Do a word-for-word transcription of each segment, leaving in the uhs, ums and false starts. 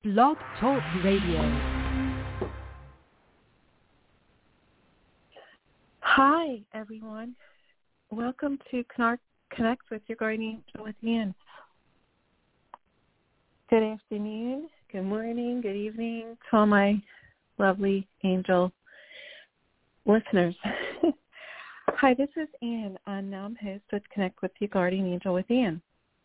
Blog Talk Radio. Hi, everyone. Welcome to Connect with Your Guardian Angel Within. Good afternoon, good morning, good evening to all my lovely angel listeners. Hi, this is Ann. I'm now host with Connect with Your Guardian Angel Within.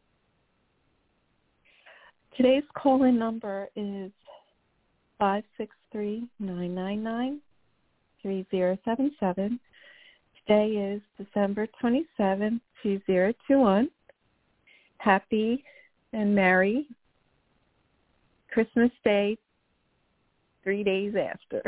Today's call-in number is five six three, nine nine nine, three zero seven seven. Today is December twenty-seventh, two thousand twenty-one. Happy and merry Christmas Day, three days after.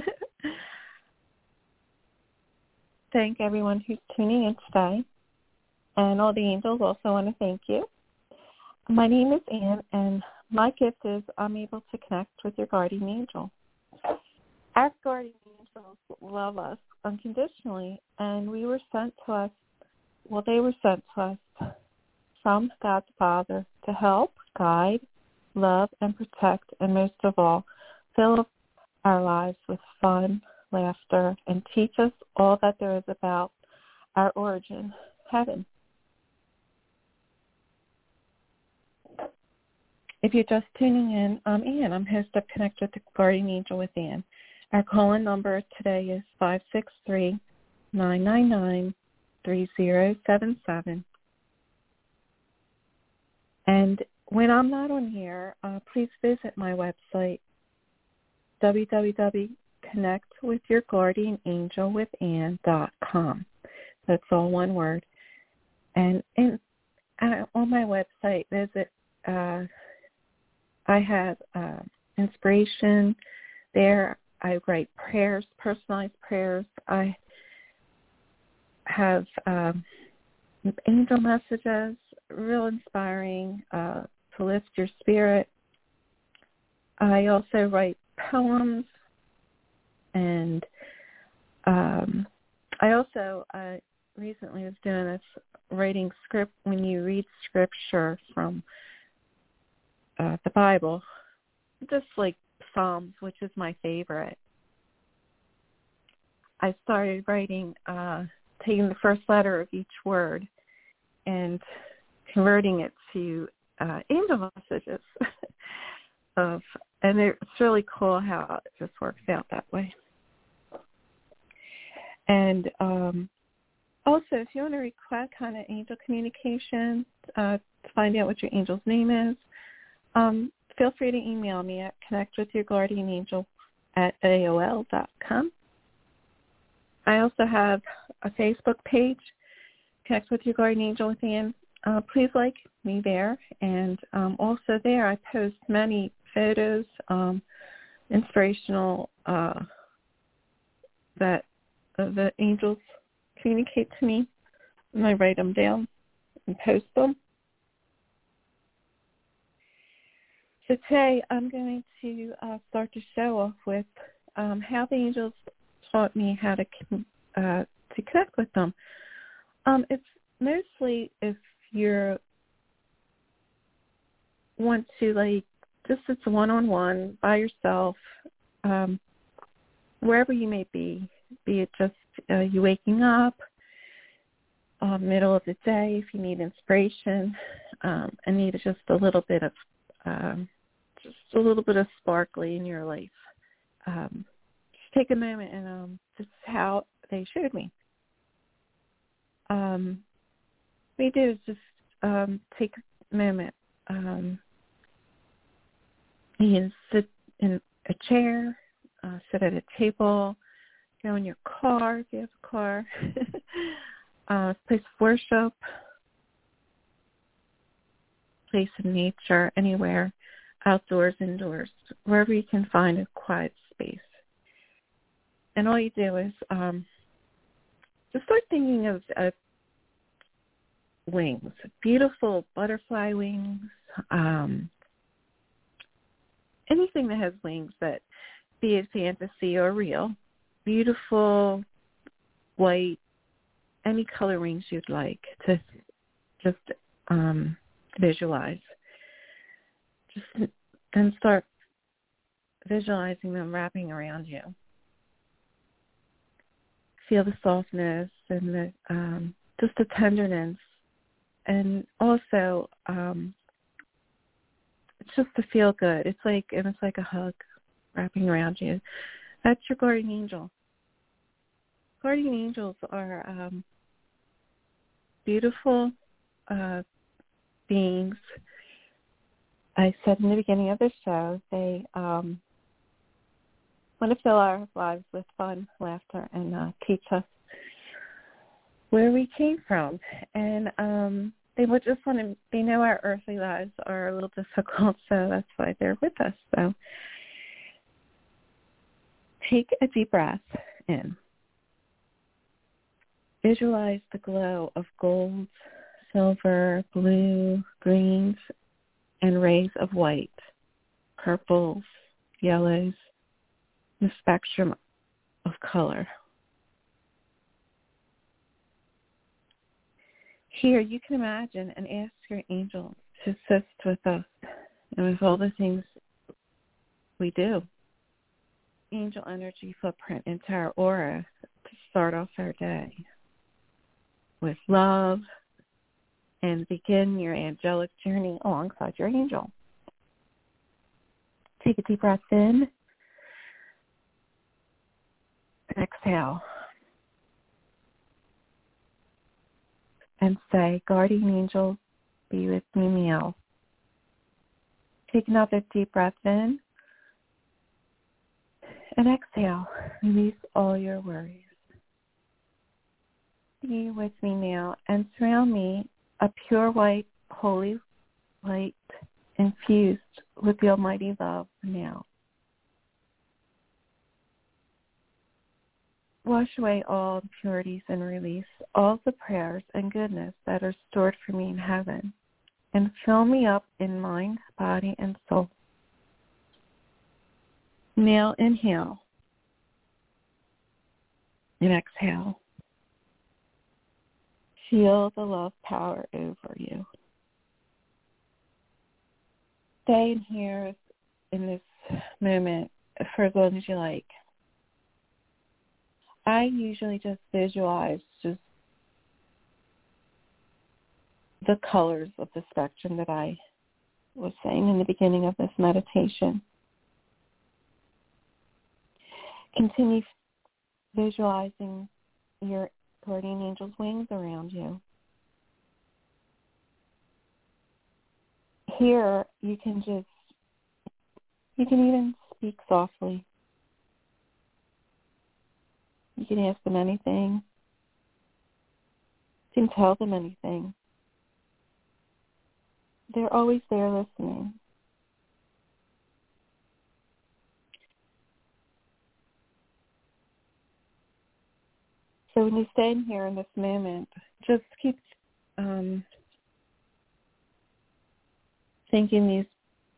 Thank everyone who's tuning in today. And all the angels also want to thank you. My name is Ann, and my gift is I'm able to connect with your guardian angel. Our guardian angels love us unconditionally, and we were sent to us, well, they were sent to us from God the Father to help, guide, love, and protect, and most of all, fill up our lives with fun, laughter, and teach us all that there is about our origin, heaven. If you're just tuning in, I'm Ann. I'm host of Connect with the Guardian Angel Within. Our call-in number today is five six three, nine nine nine, three zero seven seven. And when I'm not on here, uh, please visit my website, w w w dot connect with your guardian angel within dot com. That's all one word. And in, uh, on my website, visit... Uh, I have uh, inspiration there. I write prayers, personalized prayers. I have um, angel messages, real inspiring uh, to lift your spirit. I also write poems, and um, I also uh, recently was doing this writing script when you read scripture from Uh, the Bible, just like Psalms, which is my favorite. I started writing, uh, taking the first letter of each word and converting it to uh, angel messages. of, and it's really cool how it just works out that way. And um, also, if you want to request kind of angel communication, uh, to find out what your angel's name is, Um, feel free to email me at connectwithyourguardianangel at A O L dot com. I also have a Facebook page, Connect with Your Guardian Angel Within. Uh, please like me there. And um, also there I post many photos, um, inspirational, uh, that uh, the angels communicate to me. And I write them down and post them. So today I'm going to uh, start the show off with um, how the angels taught me how to uh, to connect with them. Um, it's mostly if you want to, like, just it's one-on-one by yourself, um, wherever you may be, be it just uh, you waking up, uh, middle of the day, if you need inspiration, um, and need just a little bit of um, just a little bit of sparkly in your life. Um, just take a moment, and um, this is how they showed me. Um, what we do is just um, take a moment. Um, you can sit in a chair, uh, sit at a table, go in your car if you have a car, uh, place of worship, place of nature, anywhere. Outdoors, indoors, wherever you can find a quiet space. And all you do is um, just start thinking of, of wings, beautiful butterfly wings, um, anything that has wings, that be it fantasy or real, beautiful, white, any color wings you'd like to just um, visualize. Just then start visualizing them wrapping around you. Feel the softness and the um, just the tenderness, and also um, it's just to feel good. It's like and it's like a hug wrapping around you. That's your guardian angel. Guardian angels are um, beautiful uh, beings. I said in the beginning of the show, they um, want to fill our lives with fun, laughter, and uh, teach us where we came from. And um, they would just want to, they know our earthly lives are a little difficult, so that's why they're with us. So take a deep breath in. Visualize the glow of gold, silver, blue, greens, and rays of white, purples, yellows, the spectrum of color. Here you can imagine and ask your angel to assist with us and with all the things we do. Angel energy footprint into our aura to start off our day with love and begin your angelic journey alongside your angel. Take a deep breath in. Exhale. And say, guardian angels, be with me now. Take another deep breath in. And exhale. Release all your worries. Be with me now and surround me a pure white, holy light infused with the almighty love now. Wash away all impurities and release all the prayers and goodness that are stored for me in heaven, and fill me up in mind, body, and soul. Now inhale and exhale. Feel the love power over you. Stay in here in this moment for as long as you like. I usually just visualize just the colors of the spectrum that I was saying in the beginning of this meditation. Continue visualizing your guardian angel's wings around you. Here, you can just, you can even speak softly. You can ask them anything. You can tell them anything. They're always there listening. So when you stay in here in this moment, just keep um, thinking these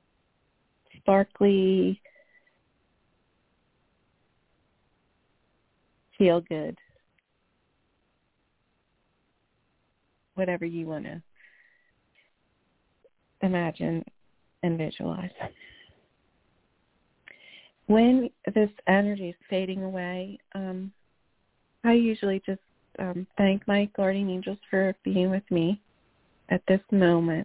sparkly, feel good, whatever you want to imagine and visualize. When this energy is fading away, um, I usually just um, thank my guardian angels for being with me at this moment.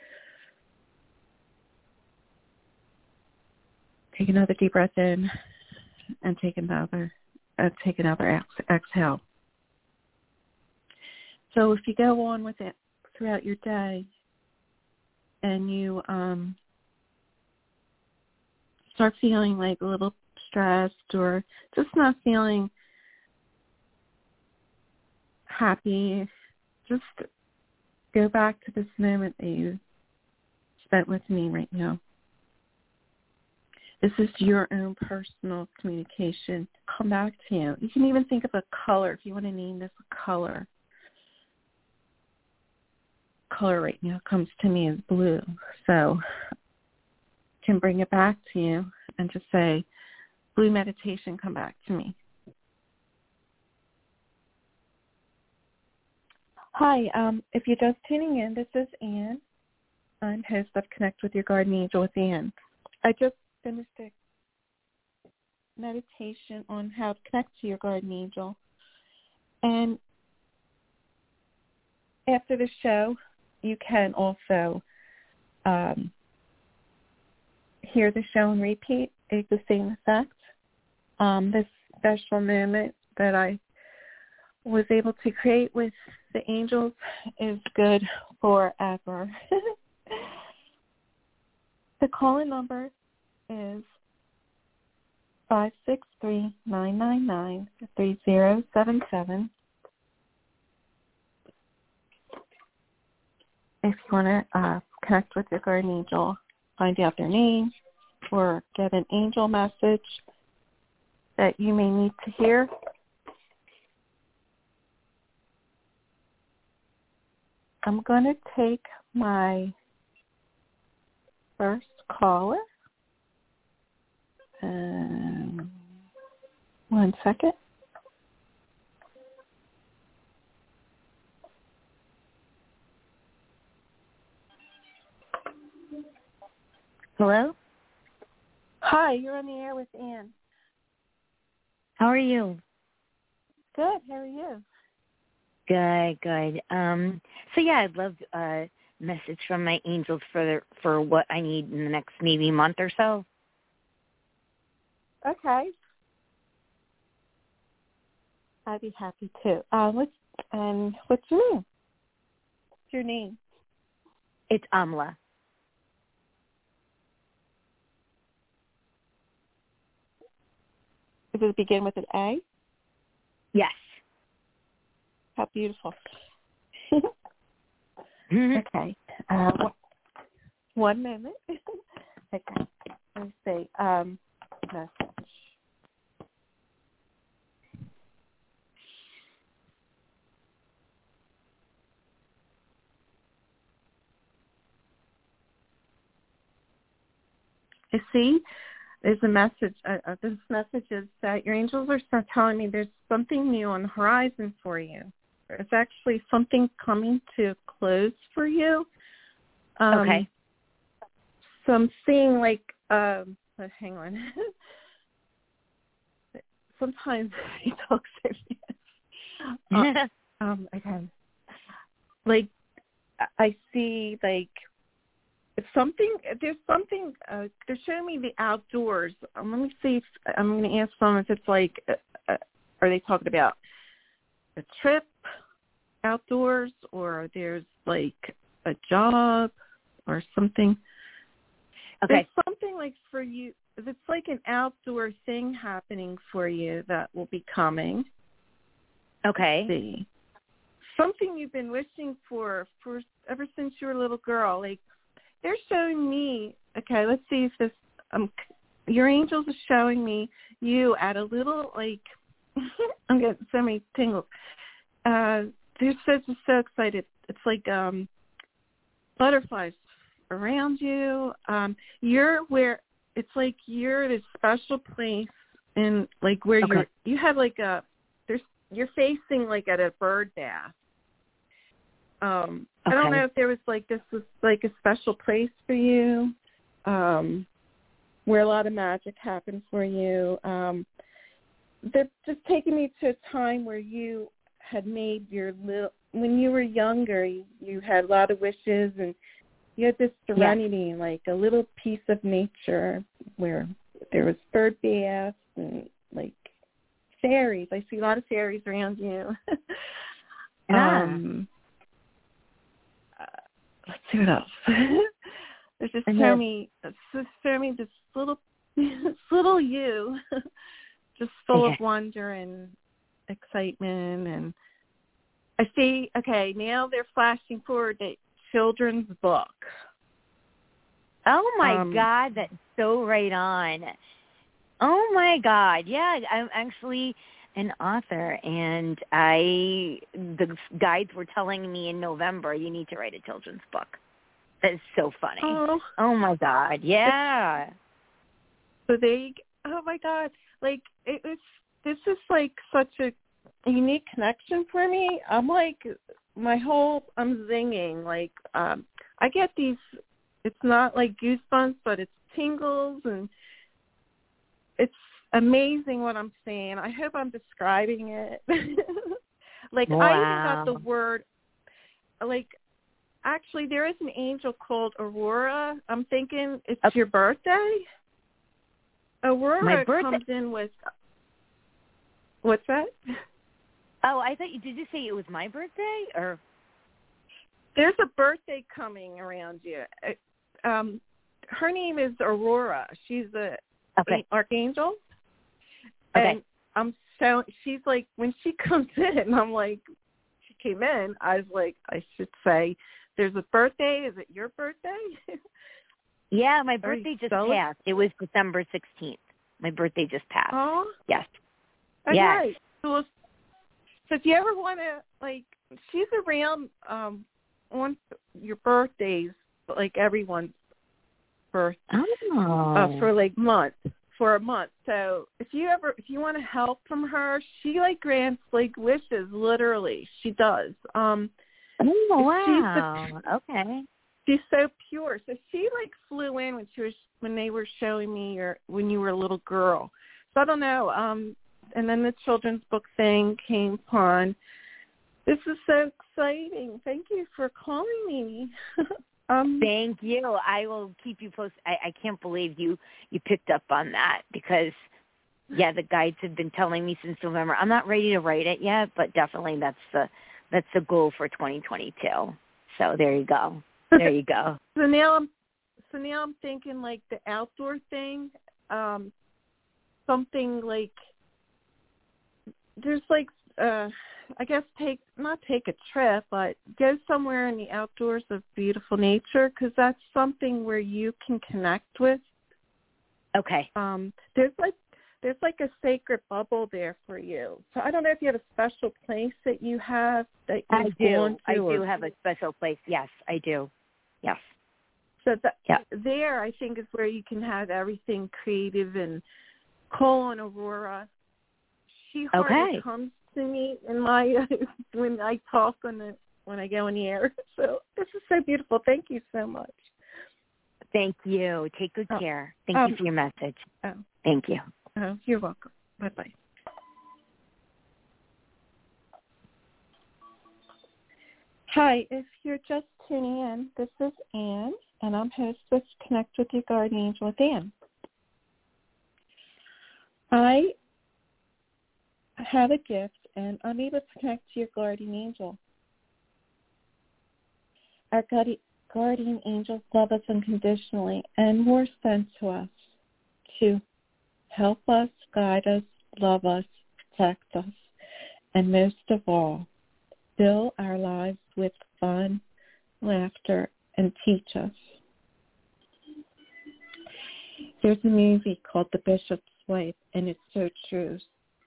Take another deep breath in and take another, uh, take another ex- exhale. So if you go on with it throughout your day and you um, start feeling like a little stressed or just not feeling happy, just go back to this moment that you spent with me right now. This is your own personal communication. Come back to you. You can even think of a color if you want to name this a color. Color right now comes to me as blue. So you can bring it back to you and just say, blue meditation, come back to me. Hi, um, if you're just tuning in, this is Ann. I'm host of Connect with Your Guardian Angel with Ann. I just finished a meditation on how to connect to your guardian angel. And after the show, you can also um, hear the show and repeat. It's the same effect. Um, this special moment that I was able to create with the angels is good forever. The call-in number is five six three, nine nine nine, three zero seven seven. If you want to uh, connect with your guardian angel, find out their name, or get an angel message that you may need to hear, I'm going to take my first caller. Um, one second. Hello? Hi, you're on the air with Ann. How are you? Good. How are you? Good, good. Um, so yeah, I'd love a message from my angels for the, for what I need in the next maybe month or so. Okay. I'd be happy to. Uh, what's and what's your name? What's your name? It's Amla. Does it begin with an A? Yes. How beautiful. Okay. Uh, one moment. Okay. Let me see. Um, message. I see. There's a message. Uh, uh, this message is that your angels are start telling me there's something new on the horizon for you. There's actually something coming to a close for you. Um, okay. So I'm seeing like, um, oh, hang on. Sometimes he talks serious. Uh, um, okay. Like, I see like something, there's something, uh, they're showing me the outdoors. Um, let me see if, I'm going to ask them if it's like, uh, uh, are they talking about a trip outdoors, or there's like a job or something? Okay. There's something like for you, it's like an outdoor thing happening for you that will be coming. Okay. Let's see. Something you've been wishing for, for ever since you were a little girl. Like, they're showing me, okay, let's see if this, um, your angels are showing me you at a little, like, I'm getting so many tingles. Uh, they're so, just so excited. It's like um, butterflies around you. Um, you're where, it's like you're at a special place in, like, where okay. you're, you have like a, there's, you're facing like at a bird bath. Um, okay. I don't know if there was like, this was like a special place for you, um, where a lot of magic happened for you. Um, they're just taking me to a time where you had made your little, when you were younger, you, you had a lot of wishes and you had this serenity, yeah. like a little piece of nature where there was bird baths and like fairies. I see a lot of fairies around you. ah. um, uh, let's see what else. There's just and show then, me, just show me this little, this little you, just full okay. of wonder and excitement. And I see, okay, now they're flashing forward a children's book. Oh, my um, God, that's so right on. Oh, my God. Yeah, I'm actually an author, and I the guides were telling me in November, you need to write a children's book. That is so funny. Oh, oh my God. Yeah. So they, oh, my God. Like, it was, this is like such a unique connection for me. I'm like, my whole, I'm zinging. Like, um, I get these, it's not like goosebumps, but it's tingles, and it's amazing what I'm saying. I hope I'm describing it. Like, Wow. I even got the word, like, actually, there is an angel called Aurora. I'm thinking it's okay. your birthday. Aurora My birthday. comes in with, what's that? Oh, I thought you, did you say it was my birthday or? There's a birthday coming around you. Um, her name is Aurora. She's a okay. archangel. Okay. And I'm so, she's like, when she comes in, I'm like, she came in, I was like, I should say, there's a birthday. Is it your birthday? Yeah, my birthday just so passed. It was December sixteenth. My birthday just passed. Oh? Yes. Okay. Yes. So, so if you ever want to, like, she's around um, on your birthdays, like everyone's birth, Oh. uh, for like month, for a month. So if you ever, if you want to help from her, she like grants like wishes, literally. She does. Um, oh, wow. She's the, okay. She's so pure. So she like flew in when she was when they were showing me your when you were a little girl. So I don't know. Um, and then the children's book thing came upon. This is so exciting. Thank you for calling me. um, Thank you. I will keep you posted. I, I can't believe you you picked up on that because, yeah, the guides have been telling me since November. I'm not ready to write it yet, but definitely that's the that's the goal for twenty twenty-two. So there you go. There you go. So now I'm so now I'm thinking like the outdoor thing, um, something like there's like uh, I guess take not take a trip, but go somewhere in the outdoors of beautiful nature because that's something where you can connect with. Okay. Um, there's like there's like a sacred bubble there for you. So I don't know if you have a special place that you have that you've I do. gone to. I or, do have a special place. Yes, I do. Yes. So that, yeah. there, I think, is where you can have everything creative and call on Aurora. She hardly Okay. comes to me in my when I talk on the when I go in the air. So this is so beautiful. Thank you so much. Thank you. Take good oh, care. Thank um, you for your message. Oh, Thank you. oh, you're welcome. Bye bye. Hi, if you're just tuning in, this is Anne, and I'm host with Connect with Your Guardian Angel with Anne. I have a gift, and I'm able to connect to your guardian angel. Our guardian angels love us unconditionally and were sent to us to help us, guide us, love us, protect us, and most of all, fill our lives with fun, laughter, and teach us. There's a movie called The Bishop's Wife, and it's so true.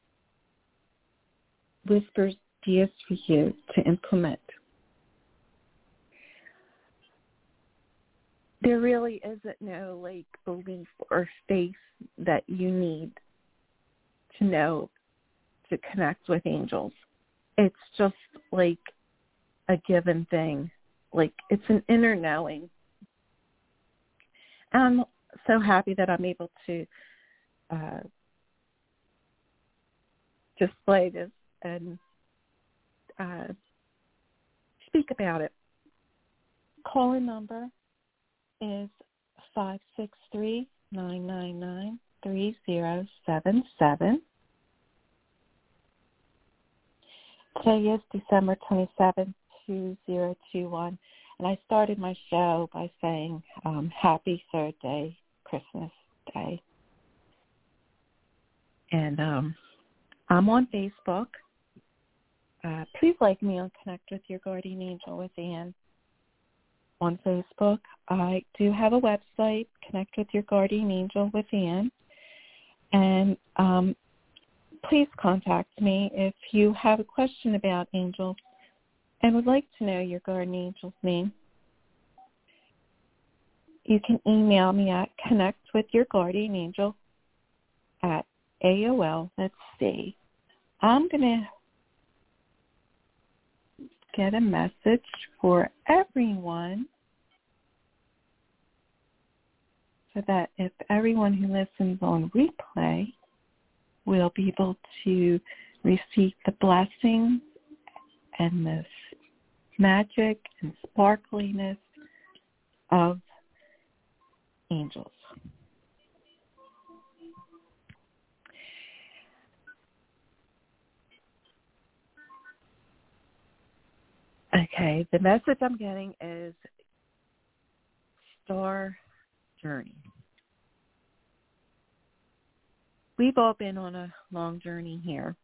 Whispers ideas for you to implement. There really isn't no, like, belief or faith that you need to know to connect with angels. It's just like a given thing. Like, it's an inner knowing. And I'm so happy that I'm able to uh, display this and uh, speak about it. Call-in number is five six three, nine nine nine, three zero seven seven. Today is December twenty-seventh, two thousand twenty-one, and I started my show by saying um, Happy Third Day, Christmas Day. And um, I'm on Facebook. Uh, please like me on Connect with Your Guardian Angel with Anne on Facebook. I do have a website, Connect with Your Guardian Angel with Anne. And um, please contact me if you have a question about angels and would like to know your guardian angel's name. You can email me at connectwithyourguardianangel at A O L. Let's see. I'm going to get a message for everyone so that if everyone who listens on replay will be able to receive the blessings and the magic and sparkliness of angels. Okay, the message I'm getting is star journey. We've all been on a long journey here,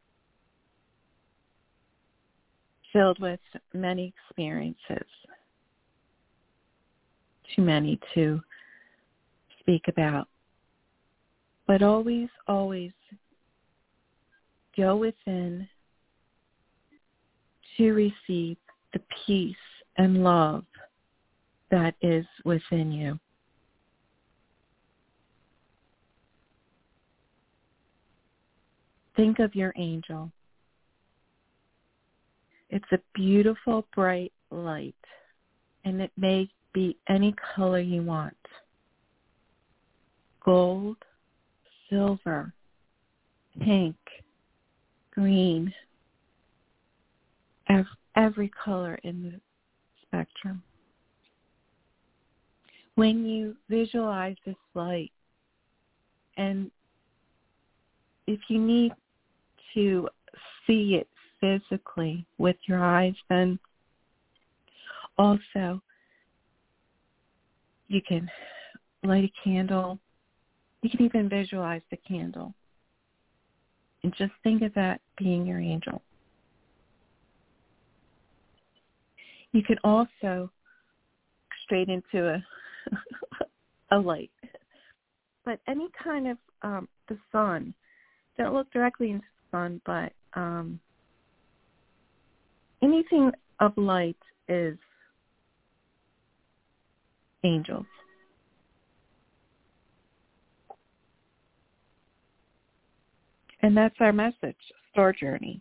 filled with many experiences, too many to speak about. But always, always go within to receive the peace and love that is within you. Think of your angel. It's a beautiful, bright light, and it may be any color you want. Gold, silver, pink, green, every color in the spectrum. When you visualize this light, and if you need to see it physically with your eyes, then also you can light a candle. You can even visualize the candle. And just think of that being your angel. You can also straight into a a light. But any kind of um, the sun, don't look directly into the sun, but um, anything of light is angels. And that's our message, Star Journey.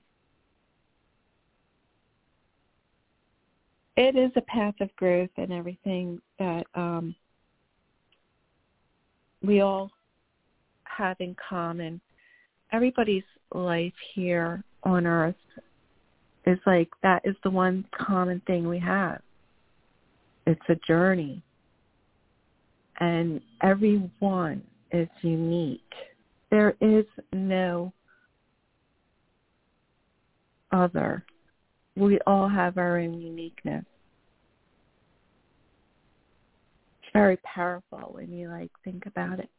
It is a path of growth and everything that um, we all have in common. Everybody's life here on Earth is like, that is the one common thing we have. It's a journey. And everyone is unique. There is no other. We all have our own uniqueness. It's very powerful when you like think about it.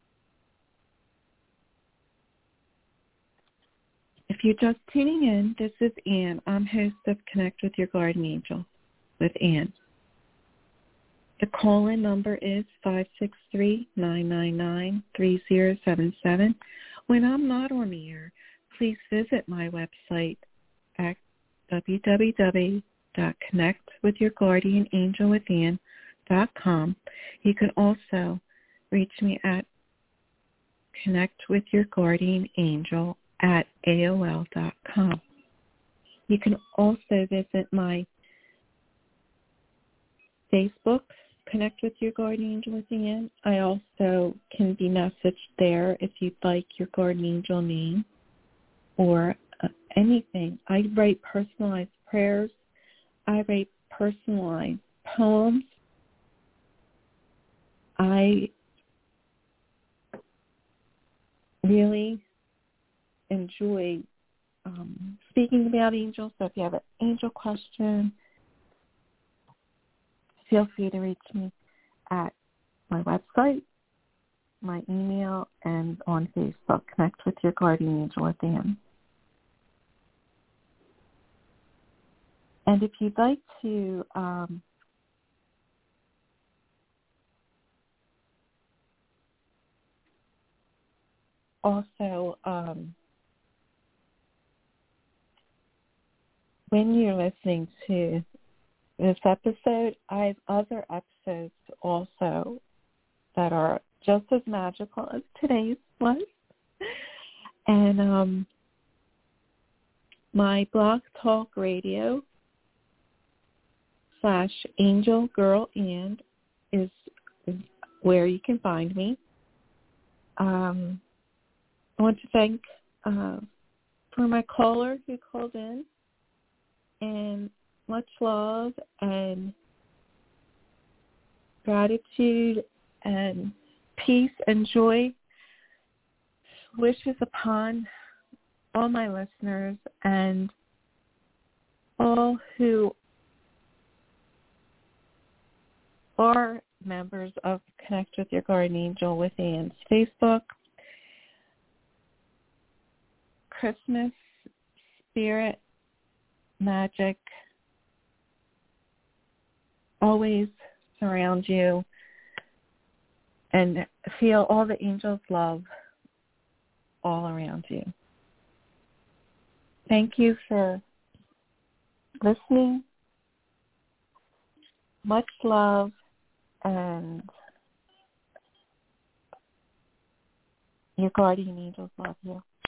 If you're just tuning in, this is Ann. I'm host of Connect with Your Guardian Angel with Ann. The call-in number is five six three, nine nine nine, three zero seven seven. When I'm not on the air, please visit my website at w w w dot connect with your guardian angel with ann dot com. You can also reach me at connect with your guardian angel at a o l dot com. You can also visit my Facebook, Connect with Your Guardian Angel with Ann. I also can be messaged there if you'd like your guardian angel name or uh, anything. I write personalized prayers. I write personalized poems. I really enjoy um, speaking about angels. So if you have an angel question, feel free to reach me at my website, my email, and on Facebook, Connect with Your Guardian Angel with Ann. And if you'd like to um, also, um, when you're listening to this episode, I have other episodes also that are just as magical as today's was. And um, my Blog Talk Radio slash Angel Girl Ann is where you can find me. Um, I want to thank uh, for my caller who called in, and much love and gratitude and peace and joy wishes upon all my listeners and all who are members of Connect with Your Guardian Angel with Anne's Facebook. Christmas spirit, magic always surround you, and feel all the angels' love all around you. Thank you for listening. Much love, and your guardian angels love you.